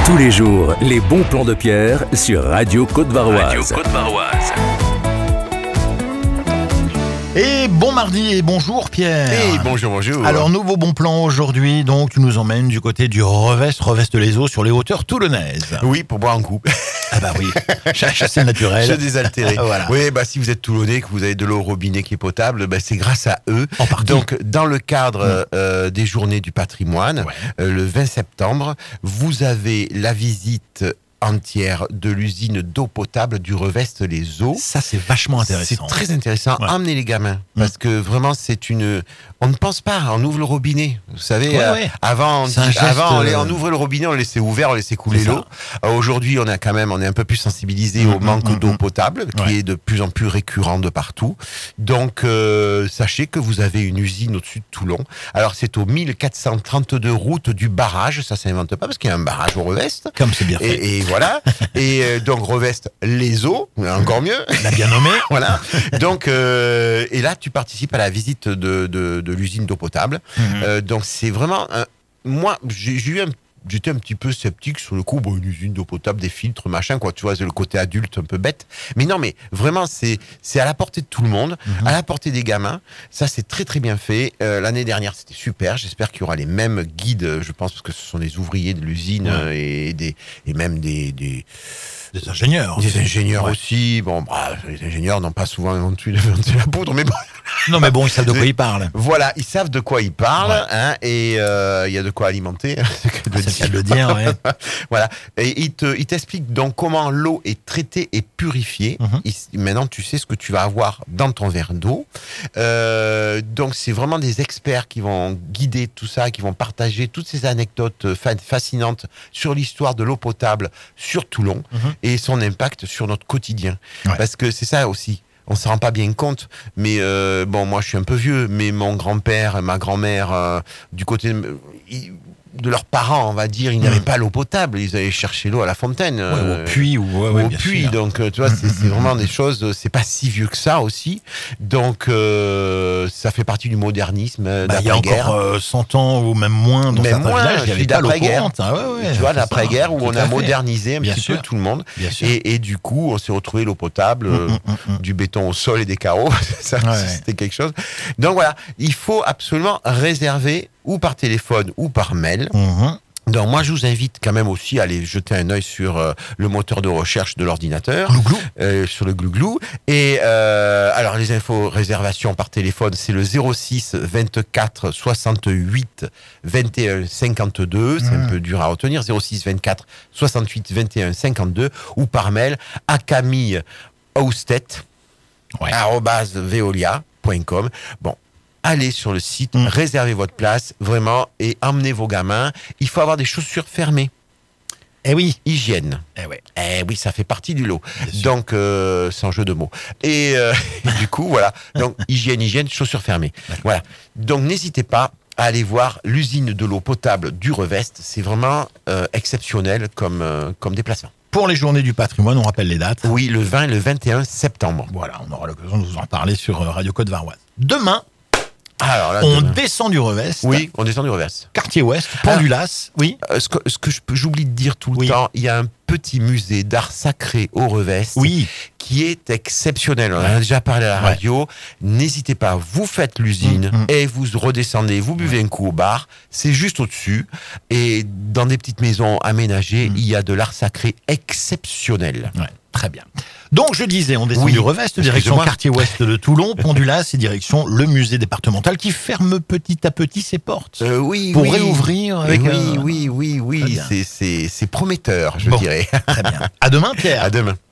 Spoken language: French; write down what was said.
Tous les jours, les bons plans de Pierre sur Radio Côte-Varoise. Et bon mardi et bonjour Pierre. Et bonjour. Alors nouveau bon plan aujourd'hui, donc tu nous emmènes du côté du Revest les Eaux sur les hauteurs toulonnaises. Oui, pour boire un coup. Ah bah oui, chasser le naturel. Se désaltérer. Voilà. Oui, si vous êtes toulonnais, que vous avez de l'eau au robinet qui est potable, c'est grâce à eux. En partie. Donc dans le cadre des journées du patrimoine, le 20 septembre, vous avez la visite entière de l'usine d'eau potable du Revest les Eaux. Ça c'est vachement intéressant. C'est très intéressant. Ouais. Emmenez les gamins parce que vraiment on ne pense pas, on ouvre le robinet. Vous savez, avant on ouvrait le robinet, on le laissait ouvert, on laissait couler l'eau. Aujourd'hui, on est un peu plus sensibilisé au manque d'eau potable qui est de plus en plus récurrent de partout. Donc sachez que vous avez une usine au-dessus de Toulon. Alors c'est au 1432 route du barrage, ça s'invente pas parce qu'il y a un barrage au Revest. Comme c'est bien fait. Et voilà. Et donc Revest les Eaux, encore mieux. L'a bien nommé. Voilà. Donc et là tu participes à la visite de l'usine d'eau potable. Donc c'est vraiment moi j'étais un petit peu sceptique sur le coup, une usine d'eau potable, des filtres, machin, quoi. Tu vois, c'est le côté adulte un peu bête. Mais non, mais vraiment, c'est à la portée de tout le monde, à la portée des gamins. Ça, c'est très, très bien fait. L'année dernière, c'était super. J'espère qu'il y aura les mêmes guides, je pense, parce que ce sont des ouvriers de l'usine et même des ingénieurs. Des ingénieurs aussi. Bon, les ingénieurs n'ont pas souvent inventé la poudre, mais bon. Non, mais bon, ils savent de quoi ils parlent. Voilà, ils savent de quoi ils parlent, et il y a de quoi alimenter. C'est le dire, ouais. Voilà. Et il t'explique donc comment l'eau est traitée et purifiée. Maintenant, tu sais ce que tu vas avoir dans ton verre d'eau. Donc, c'est vraiment des experts qui vont guider tout ça, qui vont partager toutes ces anecdotes fascinantes sur l'histoire de l'eau potable sur Toulon et son impact sur notre quotidien. Parce que c'est ça aussi. On se rend pas bien compte, mais moi je suis un peu vieux, mais mon grand-père, ma grand-mère, du côté de leurs parents, on va dire, ils n'avaient pas l'eau potable, ils allaient chercher l'eau à la fontaine, au puits au puits. Donc tu vois, c'est vraiment des choses, c'est pas si vieux que ça aussi. Donc ça fait partie du modernisme d'après-guerre. Il y a encore 100 ans ou même moins dans certains villages, il y avait pas l'eau courante. Tu vois, l'après-guerre où on a modernisé un petit peu tout le monde. Et du coup, on s'est retrouvé l'eau potable, du béton au sol et des carreaux. C'était quelque chose. Donc voilà, il faut absolument réserver ou par téléphone ou par mail. Donc moi je vous invite quand même aussi à aller jeter un œil sur le moteur de recherche de l'ordinateur, sur le Glouglou. Et alors les infos réservation par téléphone, c'est le 06 24 68 21 52. C'est un peu dur à retenir. 06 24 68 21 52 ou par mail à Camille Austet @veolia.com. Bon. Allez sur le site, réservez votre place, vraiment, et emmenez vos gamins. Il faut avoir des chaussures fermées. Eh oui. Hygiène. Eh oui, ça fait partie du lot. Donc, sans jeu de mots. Et du coup, voilà. Donc, hygiène, chaussures fermées. Voilà. Donc, n'hésitez pas à aller voir l'usine de l'eau potable du Revest. C'est vraiment exceptionnel comme déplacement. Pour les journées du patrimoine, on rappelle les dates. Oui, le 20 et le 21 septembre. Voilà, on aura l'occasion de vous en parler sur Radio Côte-Varoise. Demain, alors là, descend du Revest. Oui, on descend du Revest. Quartier Ouest, Pendulas. Oui. Ce que j'oublie de dire tout le temps, il y a un petit musée d'art sacré au Revest qui est exceptionnel. On en a déjà parlé à la radio. N'hésitez pas, vous faites l'usine et vous redescendez, vous buvez un coup au bar. C'est juste au-dessus. Et dans des petites maisons aménagées, il y a de l'art sacré exceptionnel. Très bien. Donc, je disais, on descend du Revest, direction quartier ouest de Toulon, Pendulas, et direction le musée départemental qui ferme petit à petit ses portes. Pour réouvrir avec oui. C'est prometteur, je dirais. Très bien. À demain, Pierre. À demain.